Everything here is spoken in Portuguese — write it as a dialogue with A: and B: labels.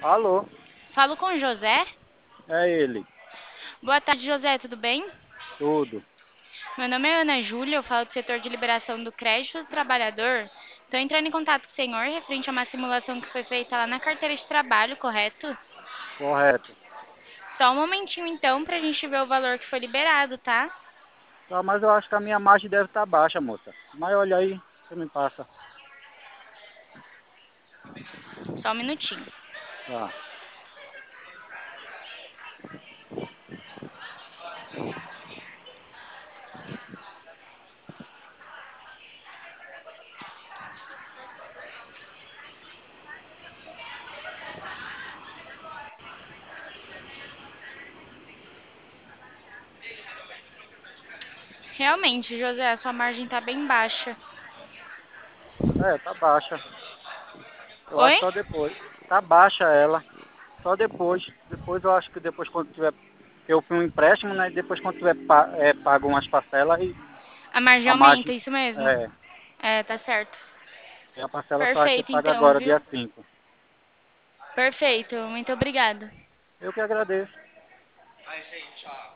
A: Alô,
B: Falo com o José.
A: é ele,
B: Boa tarde, José, tudo bem?
A: tudo.
B: Meu nome é Ana Júlia, eu falo do setor de liberação do crédito do trabalhador. Estou entrando em contato com o senhor referente a uma simulação que foi feita lá na carteira de trabalho, correto?
A: Correto.
B: Só um momentinho então para a gente ver o valor que foi liberado, tá?
A: Tá, mas eu acho que a minha margem deve estar baixa, moça. Mas olha aí, você me passa.
B: Só um minutinho.
A: Tá.
B: Realmente, José, a sua margem está bem baixa.
A: É, tá baixa. Eu
B: Oi?
A: acho só depois. Tá baixa ela. Só depois. Depois eu acho que depois quando tiver. Eu fui um empréstimo, né? Depois quando tiver pago umas parcelas e
B: A margem
A: a
B: aumenta,
A: margem.
B: isso mesmo.
A: É.
B: É, tá certo.
A: E a parcela só vai ser
B: Perfeito,
A: paga
B: então,
A: agora, dia
B: viu?
A: 5.
B: Perfeito, muito obrigada.
A: Eu que agradeço.